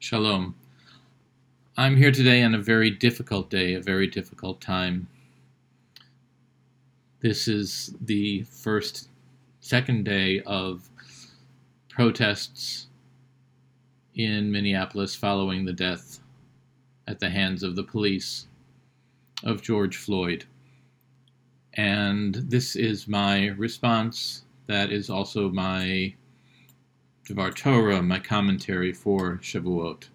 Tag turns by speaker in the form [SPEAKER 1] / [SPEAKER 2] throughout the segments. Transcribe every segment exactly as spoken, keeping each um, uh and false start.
[SPEAKER 1] Shalom. I'm here today on a very difficult day, a very difficult time. This is the first, second day of protests in Minneapolis following the death at the hands of the police of George Floyd. And this is my response. That is also my Devar Torah, my commentary for Shavuot.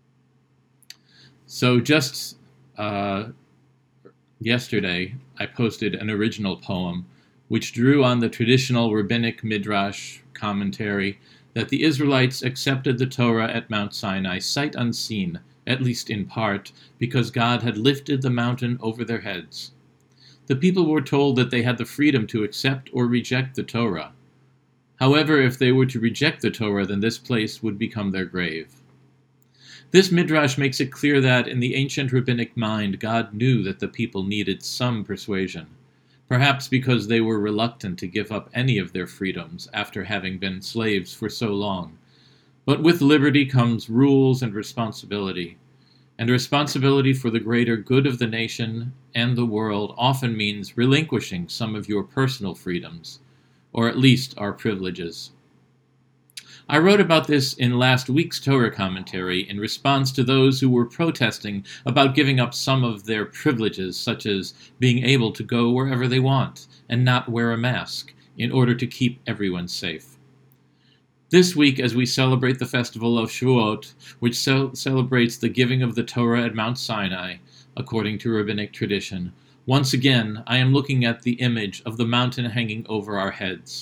[SPEAKER 1] So just uh, yesterday, I posted an original poem which drew on the traditional rabbinic midrash commentary that the Israelites accepted the Torah at Mount Sinai sight unseen, at least in part, because God had lifted the mountain over their heads. The people were told that they had the freedom to accept or reject the Torah. However, if they were to reject the Torah, then this place would become their grave. This midrash makes it clear that, in the ancient rabbinic mind, God knew that the people needed some persuasion, perhaps because they were reluctant to give up any of their freedoms after having been slaves for so long. But with liberty comes rules and responsibility, and responsibility for the greater good of the nation and the world often means relinquishing some of your personal freedoms, or at least our privileges. I wrote about this in last week's Torah commentary in response to those who were protesting about giving up some of their privileges, such as being able to go wherever they want and not wear a mask, in order to keep everyone safe. This week, as we celebrate the festival of Shavuot, which ce- celebrates the giving of the Torah at Mount Sinai, according to rabbinic tradition, once again I am looking at the image of the mountain hanging over our heads.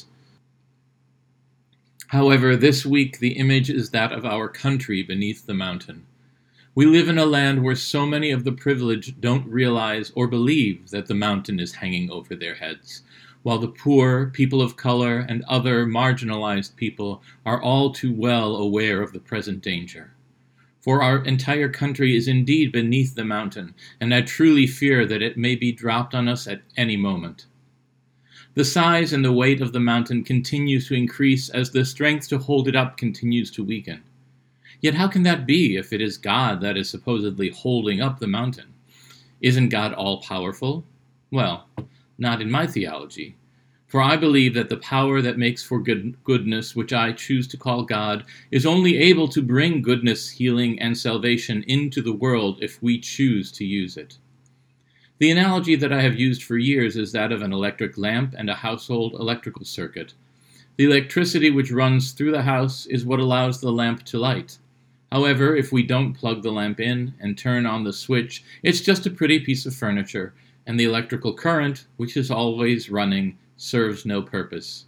[SPEAKER 1] However, this week the image is that of our country beneath the mountain. We live in a land where so many of the privileged don't realize or believe that the mountain is hanging over their heads, while the poor, people of color, and other marginalized people are all too well aware of the present danger. For our entire country is indeed beneath the mountain, and I truly fear that it may be dropped on us at any moment. The size and the weight of the mountain continues to increase as the strength to hold it up continues to weaken. Yet how can that be if it is God that is supposedly holding up the mountain? Isn't God all-powerful? Well, not in my theology. For I believe that the power that makes for good, goodness, which I choose to call God, is only able to bring goodness, healing, and salvation into the world if we choose to use it. The analogy that I have used for years is that of an electric lamp and a household electrical circuit. The electricity which runs through the house is what allows the lamp to light. However, if we don't plug the lamp in and turn on the switch, it's just a pretty piece of furniture, and the electrical current, which is always running, serves no purpose.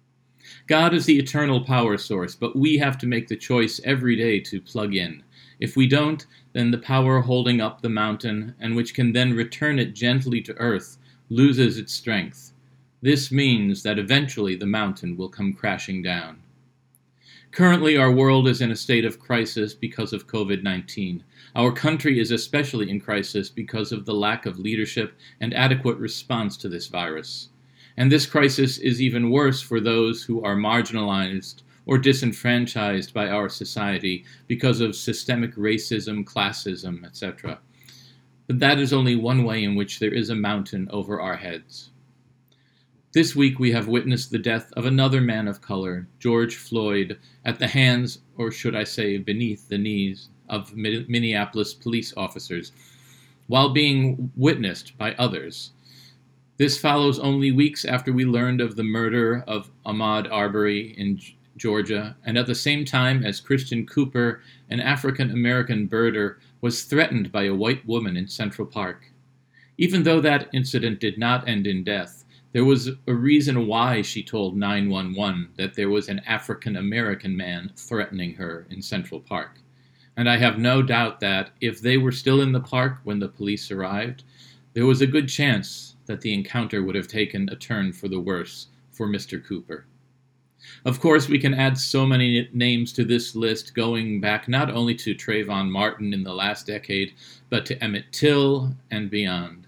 [SPEAKER 1] God is the eternal power source, but we have to make the choice every day to plug in. If we don't, then the power holding up the mountain, and which can then return it gently to earth, loses its strength. This means that eventually the mountain will come crashing down. Currently, our world is in a state of crisis because of covid nineteen. Our country is especially in crisis because of the lack of leadership and adequate response to this virus. And this crisis is even worse for those who are marginalized or disenfranchised by our society because of systemic racism, classism, et cetera. But that is only one way in which there is a mountain over our heads. This week we have witnessed the death of another man of color, George Floyd, at the hands, or should I say beneath the knees, of Minneapolis police officers, while being witnessed by others. This follows only weeks after we learned of the murder of Ahmaud Arbery in Georgia, and at the same time as Christian Cooper, an African-American birder, was threatened by a white woman in Central Park. Even though that incident did not end in death, there was a reason why she told nine one one that there was an African-American man threatening her in Central Park. And I have no doubt that, if they were still in the park when the police arrived, there was a good chance that the encounter would have taken a turn for the worse for Mister Cooper. Of course, we can add so many names to this list, going back not only to Trayvon Martin in the last decade, but to Emmett Till and beyond.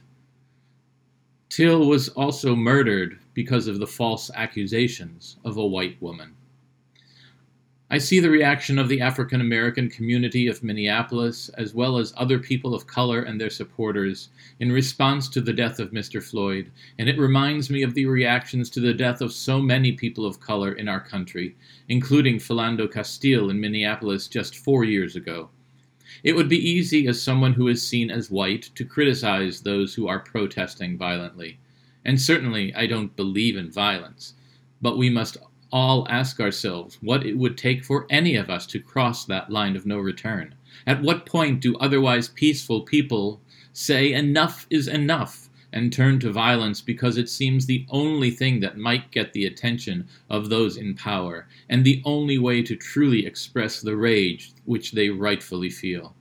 [SPEAKER 1] Till was also murdered because of the false accusations of a white woman. I see the reaction of the African American community of Minneapolis, as well as other people of color and their supporters, in response to the death of Mister Floyd, and it reminds me of the reactions to the death of so many people of color in our country, including Philando Castile in Minneapolis just four years ago. It would be easy, as someone who is seen as white, to criticize those who are protesting violently. And certainly I don't believe in violence, but we must all ask ourselves what it would take for any of us to cross that line of no return. At what point do otherwise peaceful people say enough is enough and turn to violence because it seems the only thing that might get the attention of those in power and the only way to truly express the rage which they rightfully feel?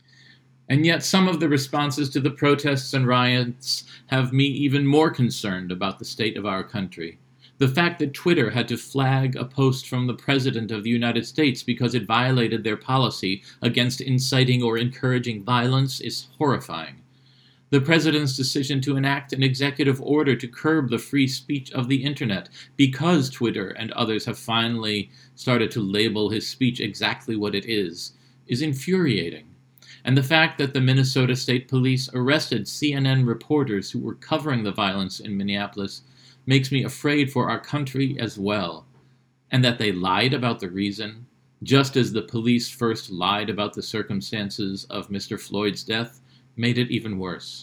[SPEAKER 1] And yet some of the responses to the protests and riots have me even more concerned about the state of our country. The fact that Twitter had to flag a post from the President of the United States because it violated their policy against inciting or encouraging violence is horrifying. The President's decision to enact an executive order to curb the free speech of the Internet because Twitter and others have finally started to label his speech exactly what it is, is infuriating. And the fact that the Minnesota State Police arrested C N N reporters who were covering the violence in Minneapolis makes me afraid for our country as well, and that they lied about the reason, just as the police first lied about the circumstances of Mister Floyd's death, made it even worse.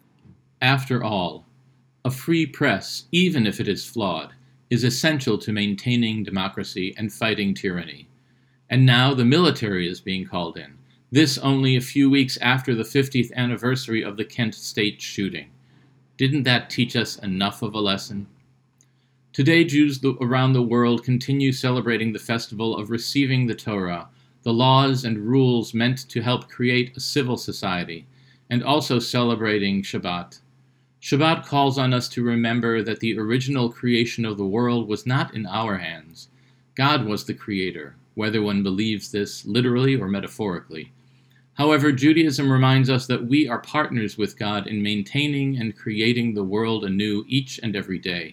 [SPEAKER 1] After all, a free press, even if it is flawed, is essential to maintaining democracy and fighting tyranny. And now the military is being called in, this only a few weeks after the fiftieth anniversary of the Kent State shooting. Didn't that teach us enough of a lesson? Today, Jews around the world continue celebrating the festival of receiving the Torah, the laws and rules meant to help create a civil society, and also celebrating Shabbat. Shabbat calls on us to remember that the original creation of the world was not in our hands. God was the creator, whether one believes this literally or metaphorically. However, Judaism reminds us that we are partners with God in maintaining and creating the world anew each and every day.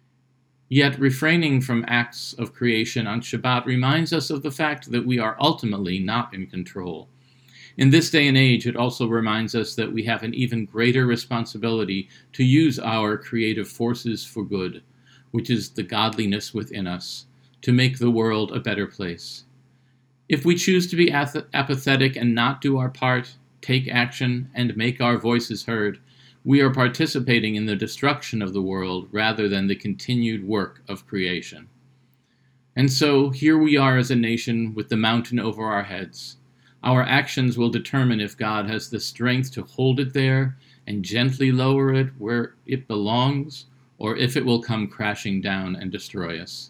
[SPEAKER 1] Yet refraining from acts of creation on Shabbat reminds us of the fact that we are ultimately not in control. In this day and age, it also reminds us that we have an even greater responsibility to use our creative forces for good, which is the godliness within us, to make the world a better place. If we choose to be ath- apathetic and not do our part, take action, and make our voices heard, we are participating in the destruction of the world rather than the continued work of creation. And so, here we are as a nation with the mountain over our heads. Our actions will determine if God has the strength to hold it there and gently lower it where it belongs, or if it will come crashing down and destroy us.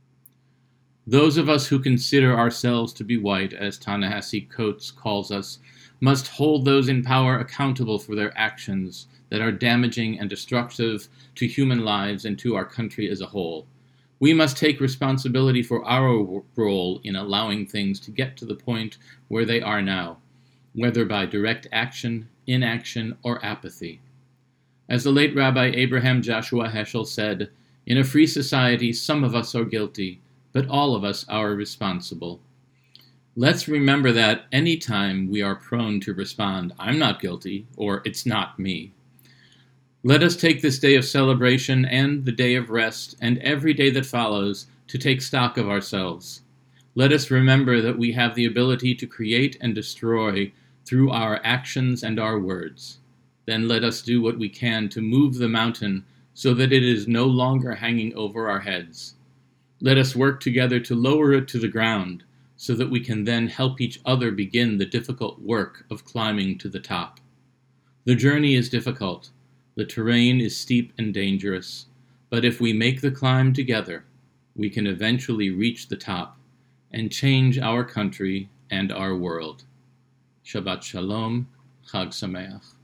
[SPEAKER 1] Those of us who consider ourselves to be white, as Ta-Nehisi Coates calls us, must hold those in power accountable for their actions that are damaging and destructive to human lives and to our country as a whole. We must take responsibility for our role in allowing things to get to the point where they are now, whether by direct action, inaction, or apathy. As the late Rabbi Abraham Joshua Heschel said, "In a free society, some of us are guilty, but all of us are responsible." Let's remember that any time we are prone to respond, "I'm not guilty," or "it's not me." Let us take this day of celebration and the day of rest and every day that follows to take stock of ourselves. Let us remember that we have the ability to create and destroy through our actions and our words. Then let us do what we can to move the mountain so that it is no longer hanging over our heads. Let us work together to lower it to the ground so that we can then help each other begin the difficult work of climbing to the top. The journey is difficult. The terrain is steep and dangerous, but if we make the climb together, we can eventually reach the top and change our country and our world. Shabbat Shalom, Chag Sameach.